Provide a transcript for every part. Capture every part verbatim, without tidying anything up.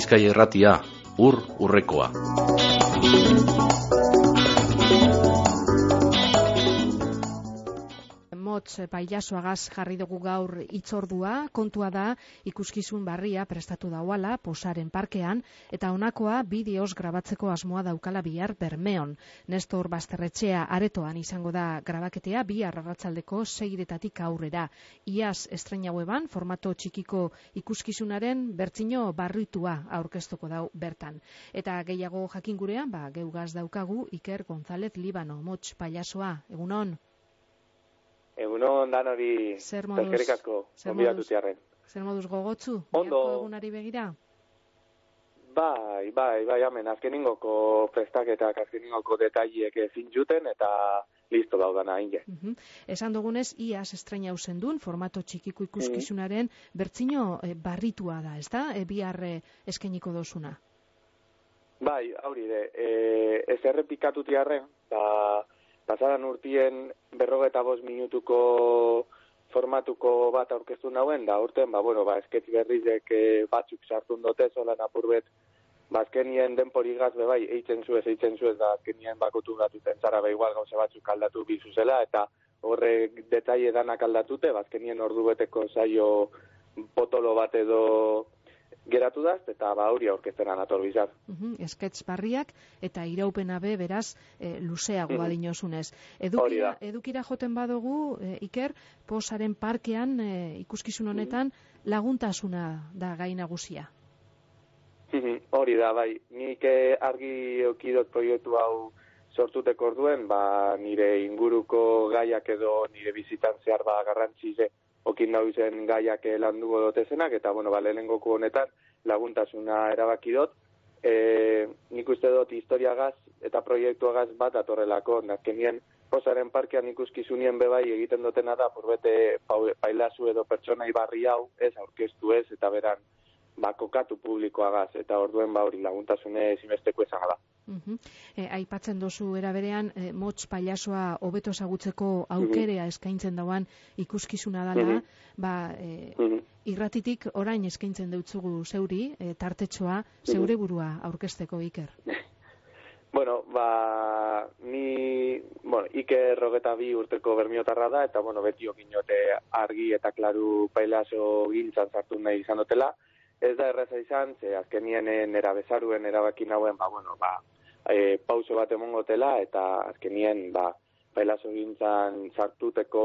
Bizkaia Irratia, ur urrekoa. Motz pailazoagaz jarri dugu gaur hitzordua, kontua da ikuskizun barria prestatu dauala Posaren parkean, eta honakoa bideoz grabatzeko asmoa daukala bihar Bermeon. Nestor Basterretxea aretoan izango da grabaketea bihar arratsaldeko seiretatik aurrera. Iaz estreinago eban formato txikiko ikuskizunaren bertsino barritua aurkeztuko dau bertan. Eta gehiago jakin gurean, ba, geugaz daukagu Iker González Libano, Motz pailazoa, egunon? Egunon, danori, eskerrik asko, gonbidatu ziarren. Zer moduz gogotzu? Ondo. Biharko egunari begira? Bai, bai, bai, amen, azkeningoko prestaketak, azkeningoko detaileek ezin juten, eta listo daudana inge. Uh-huh. Esan dugunez, iaz estrena usen duen, formato txikiko ikuskizunaren uh-huh. bertsino e, barritua da, ez da? E, bihar e, eskeniko dozuna. Bai, hauri de, e, ez errepikatu tiarren, da... Pasaran urtien berrogeta bost minutuko formatuko bat aurkeztu nauen, da urten, ba, bueno, ba, esketz berrizek e, batzuk sartun dote, zolan apurbet, ba, azkenien denporigaz bebai, eitzen zuez, eitzen zuez, da, azkenien bakotu gatuten zara, ba, igual gauza batzuk aldatu bizuzela, eta horrek detaile danak aldatute, ba, azkenien ordu beteko zaio potolo bat edo geratu daz, eta ba hori aurkezten anator bizar. Uh-huh. Esketz barriak eta iraupena be beraz e, luzeagoa uh-huh. dinozunez. Edukira, edukira joten badugu, e, Iker, Posaren parkean e, ikuskizun honetan uh-huh. laguntasuna da gai nagusia. Uh-huh. Hori da, bai. Nik argi eukidot proiektu hau sortuteko orduen, ba, nire inguruko gaiak edo nire bizitan zehar ba garrantzize okin dauzen gaiak landuko dotezenak, eta, bueno, ba, lehenengoko honetan laguntasuna erabaki dut. E, nik uste dut historiagaz eta proiektuagaz bat atorrelako, nazkenien Posaren parkean ikuskizunien bebai egiten dutena da, purbete pailazu edo pertsonai barri hau, ez aurkeztu ez, eta beran, ba, kokatu publikoagaz, eta orduen ba hori laguntasune ezinbesteko izan da. Uh-huh. E, aipatzen dozu eraberean, e, Motz pailazoa hobeto ezagutzeko aukerea uh-huh. eskaintzen dauan ikuskizuna dela, uh-huh. ba, e, uh-huh. irratitik orain eskaintzen deutzugu zeuri, e, tartetxoa, zeure burua aurkezteko, Iker. Bueno, ba, ni, bueno, Iker rogeta bi urteko bermiotarra da, eta, bueno, beti okinote argi eta klaru pailazo gintzan sartu nahi izan dutela. Ez da erraza izan, ze azkenien nera bezaruen erabaki nauen, ba, bueno, ba, e, pauso bat emongotela, eta azkenien, ba, pailazo gintzan sartuteko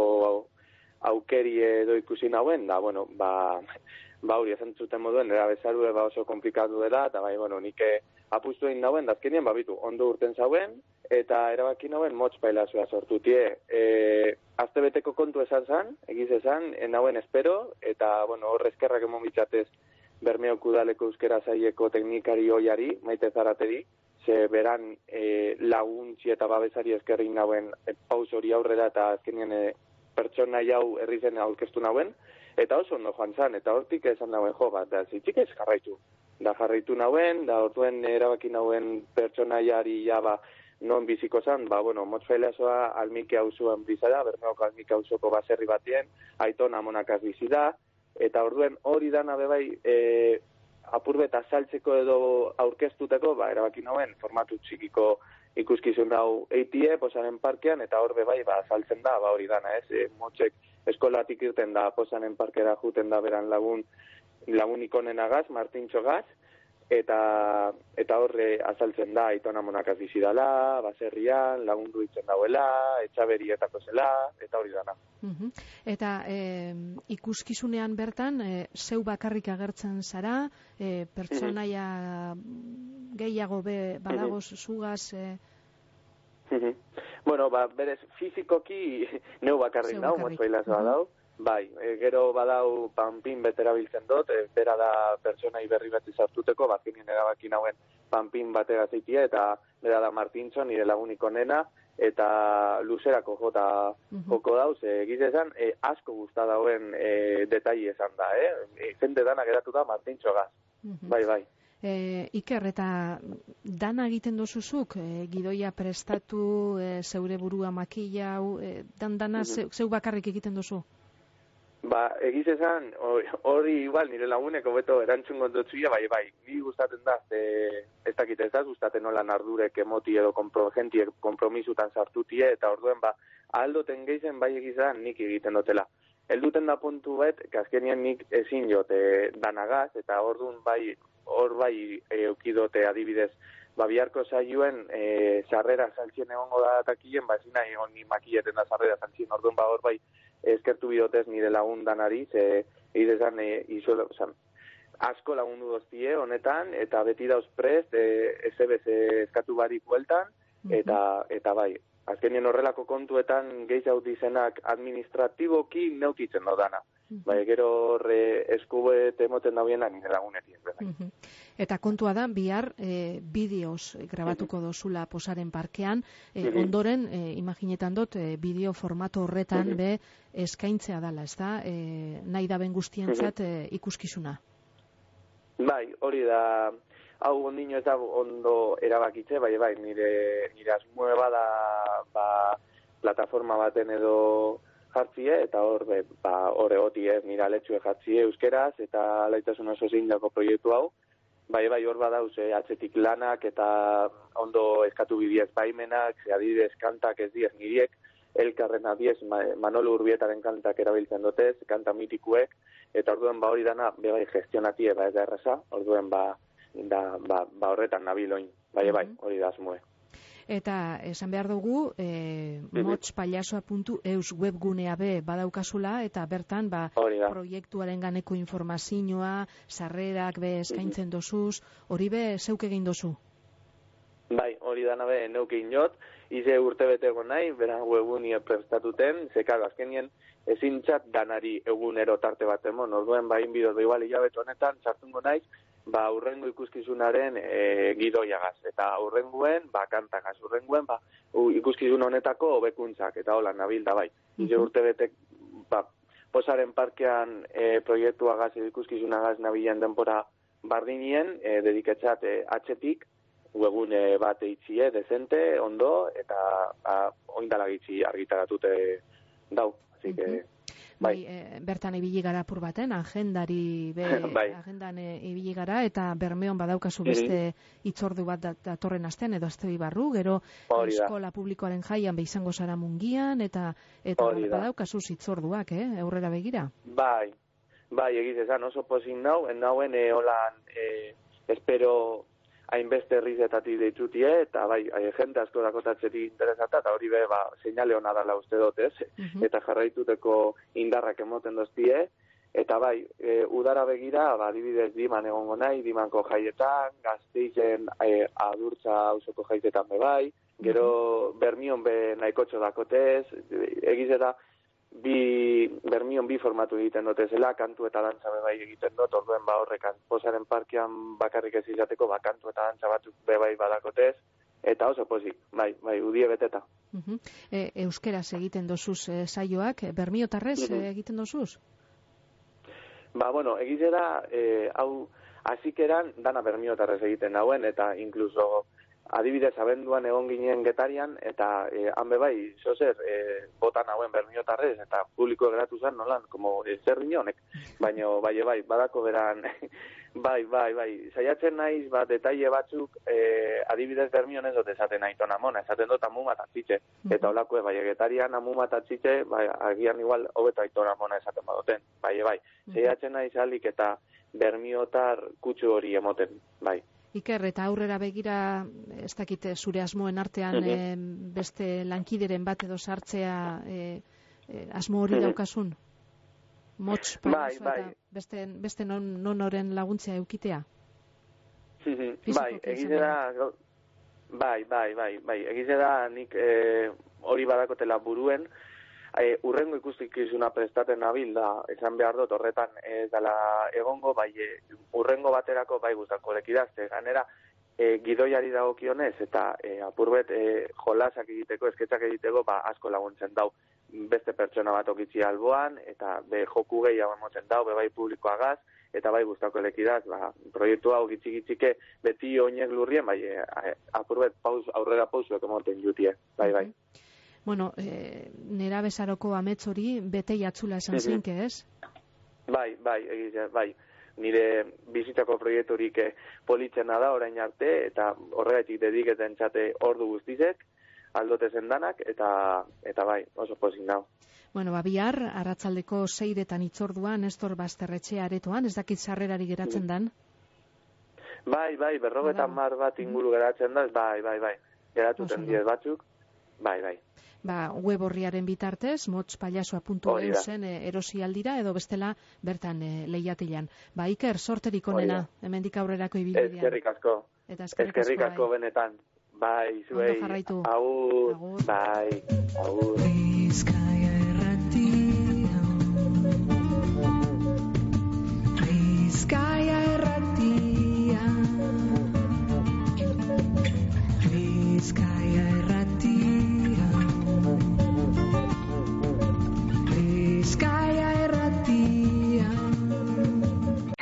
aukeri edo ikusi nauen, da, bueno, ba, ba, hori esan zuten moduen, nera bezarue ba oso komplikatu dela, eta, bai, bueno, nik apustu egin nauen, da azkenien, ba, bitu, ondo urten zauen, eta erabaki nauen Motz pailazoa sortutie. E, aztebeteko kontu esan zan, egiz esan, nauen espero, eta, bueno, hor eskerrak emon bitxatez, Bermeoko udaleko euskera zaieko teknikari hoiari, Maite Zarateri, ze beran e, laguntzi eta babesari eskerrik nauen e, paus hori aurrera eta azkenien e, pertsona jau herrizen aurkeztu nauen, eta oso ondo joan zan, eta hortik esan nauen jo bat, da zitzik ez jarraitu. Da jarraitu nauen, da orduen erabaki nauen pertsona jari jaba non biziko zan, ba, bueno, Motz pailazoa almike hauzuen bizada, Bermeoko almike hauzoko baserri batien, Aiton Amonakaz bizi da, eta orduen hori dana bebai e, apurbet azaltzeko edo aurkeztuteko, ba, erabaki nauen formatu txikiko ikuskizun hau eitie, Posaren parkean, eta hor bebai ba, azaltzen da, ba, hori dana, ez? E, Motzek eskolatik irten da, Posaren parkera juten da beran lagun, lagun ikonenagaz, Martintxogaz, eta eta horre azaltzen da Aiton Amonakaz bizi dala, baserrian, lagundu itzen dauela, etxaberietako zela, eta hori dana. Uh-huh. Eta e, ikuskizunean bertan, e, zeu bakarrik agertzen zara, e, pertsonaia uh-huh. gehiago be badagoz uh-huh. zugaz... E... Uh-huh. Bueno, ba, berez, fizikoki neu bakarrik dau, Motz pailazoa uh-huh. dau, bai, e, gero badau panpin betera biltzen dut, e, bera da pertsonai berri bat izartuteko, bazkenien erabaki nauen panpin batera zeitia, eta bera da Martintxo, nire lagunik onena, eta luzerako jota uh-huh. joko dauz, e, egizezan, e, asko guzta dauen e, detaile esan da, eh? E, jende dana geratu da Martintxo gaz, uh-huh. bai, bai. E, Iker, eta dana egiten dozuzuk, e, gidoia prestatu, e, zeure burua makillau, e, dan dana uh-huh. zeu, zeu bakarrik egiten dozu? Ba, egiz esan, hori igual nire laguneko beto erantzun gondotzuia, bai, bai, ni gustaten da, e, ez dakit ez da, gustaten nolan ardurek emoti edo kompro, gentiek kompromisutan sartutie, eta orduen, ba, aldoten geizen bai egizan nik egiten dutela. Elduten da puntu bet, kaskenien nik ezin jote danagaz, eta orduan bai, hor bai eukidote adibidez, ba, biharko saioen e, sarrera saltzien egongo da takien, ba, ezin nahi egon ni makieten da sarrera saltzien, orduan ba, hor bai, eskertu bidotez nire lagun danari, ze egizan e, izuelo, zan, asko lagundu doztie honetan, eta beti dauz prest, e, ez ebez eskatu barik bueltan, eta, eta bai, azkenien horrelako kontuetan gehi haut izenak administratiboki neutitzen dodana. Bai, gero horre eskubet emoten dauienak nire lagunetik. Uh-huh. Eta kontua da, bihar e, bideoz grabatuko dozula Posaren parkean, e, uh-huh. ondoren, e, imaginetan dut, e, bideo formato horretan uh-huh. be eskaintzea dala, ez da? E, nahi da ben guztientzat uh-huh. e, ikuskizuna. Bai, hori da, hau ondino ez da ondo erabakitze, bai, bai, nire, nire asmue bada, ba, plataforma baten edo jartzie, eta hor, be, ba, hor egoti ez, nire aletxue jartzie euskeraz, eta alaitasun oso zindako proiektu hau, bai, bai, hor badauz, eh, atzetik lanak, eta ondo eskatu bidiez baimenak, adibidez kantak ez diez niriek, elkarren adiez Manolo Urbietaren kantak erabiltzen dutez, kanta mitikuek, eta orduen ba hori dana, be bai, gestionatie, ba ez da erreza, orduen ba, da, ba, ba horretan nabiloin, bai, bai, hori da asmoe. Eta esan behar dugu, e, motspailasoa puntu eus webgunea be badaukazula, eta bertan ba, proiektuaren ganeko informazioa, sarrerak be eskaintzen dozuz, hori be zeuk egin dozu? Bai, hori dana be neuk egin jot, ize urte betego nahi, bera webgunia prestatuten, zekaro, azkenien ezin txat danari egunero tarte bat emon, orduen ba inbidoz, igual hilabetu honetan, txartungo naiz, ba, urrengo ikuskizunaren e, gidoiagaz, eta urrenguen, ba, kantagaz, urrenguen, ba, u, ikuskizun honetako hobekuntzak, eta hola, nabil da bai. Uh-huh. Ize urte betek, ba, Posaren parkean e, proiektuagaz, ikuskizunagaz nabilen denpora bardinien, e, dediketzat e, atxetik, webune bat eitzie, dezente, ondo, eta ba, oindala gitzi argitaratute dau, así que... Uh-huh. Bai, e, bertan ibili gara apur baten, agendari be, bai. agendan e, ibili gara, eta Bermeon badaukazu beste hitzordu bat datorren astean, edo azte barru, gero eskola publikoaren jaian be izango zara mungian, eta eta badaukazu hitzorduak, eh, aurrera begira. Bai, bai, egiz esan oso pozik nau, en nauen e, holan, e, espero hainbeste herrizetatik deitutie, eta bai, jende asko dakotatzetik interesata, eta hori be, ba, seinale hona dala uste dut, ez? Uh-huh. Eta jarraituteko indarrak emoten doztie, eta bai, e, udara begira, ba, adibidez diman egongo nahi, dimanko jaietan, Gasteizen e, adurtza auzoko jaietan be bai, gero uh-huh. Bermion be nahikotxo dakotez, egiz eta bi Bermion bi formatu egiten dutezela, kantu eta dantza bebai egiten dut, orduen ba horrekan Posaren parkean bakarrik ez izateko, ba kantu eta dantza batzuk bebai badakotez, eta oso pozik, bai, bai, udie beteta. Uh-huh. E, euskeraz egiten dozuz e, saioak, bermiotarrez uh-huh. egiten dozuz? Ba, bueno, egizera, e, hau, azikeran dana bermiotarrez egiten nauen, eta inkluso adibidez, abenduan egon ginen Getarian, eta eh, hanbe bai, zozer, eh, botan hauen bermiotarrez, eta publiko geratu zen, nolan, como zer honek, baina bai, bai, badako beran, bai, bai, bai, saiatzen naiz, bat, detaile batzuk, eh, adibidez bermion ez dut esaten nahi tonamona, esaten dut amu matatzitxe, eta holako, bai, Getarian amu matatzitxe, bai, agian igual, hobeto aitonamona esaten badoten, bai, bai, saiatzen naiz alik eta bermiotar kutsu hori emoten, bai. Iker, eta aurrera begira, ez dakite, zure asmoen artean uh-huh. e, beste lankideren bat edo sartzea e, e, asmo hori uh-huh. daukasun? Mots, bai, bai. Beste, beste non, nonoren laguntzea eukitea? Uh-huh. Bai, egizera, bai, bai, bai, bai, egizera nik e, hori badakotela buruen, E, urrengo ikustikizuna prestaten nabil da, esan behar dut, horretan ez dela egongo, bai, e, urrengo baterako bai guztako lekidazte, ganera e, gidoiari dagokionez, eta e, apurbet e, jolasak egiteko, esketzak egiteko, ba, asko laguntzen dau, beste pertsona bat okitzi alboan, eta be joku gehiago emoten dau, be bai publikoagaz, eta bai guztako lekidaz, ba, proiektu hau gitzik-gitzike beti oinek lurrien, bai, e, apurbet paus, aurrera pausuek emoten jutie, bai, bai. bueno, e, nera bezaroko amets hori bete jatzula esan zinke, ez? Bai, bai, egitea, bai. Nire bizitzako proiekturik politzena da orain arte, eta horregatik dediketen txate ordu guztizek, aldote zendanak, eta, eta bai, oso pozik nau. Bueno, ba, bihar, arratsaldeko seiretan itzordua, Nestor Basterretxe aretoan, ez dakit sarrerari geratzen dan? Bai, bai, berrogetan mar bat inguru geratzen da, bai, bai, bai. Geratuten diez batzuk, bai, bai. Ba, web horriaren bitartez, motspailasoa puntu e u zen e, erosi aldira, edo bestela bertan e, lehiatilan. Ba, Iker, sorterik onena, hemendik aurrerako ibilbidean. Eskerrik asko. Eta eskerrik asko, asko benetan. Bai, zuei. Ondo jarraitu. Agur, Agur. bai, agur.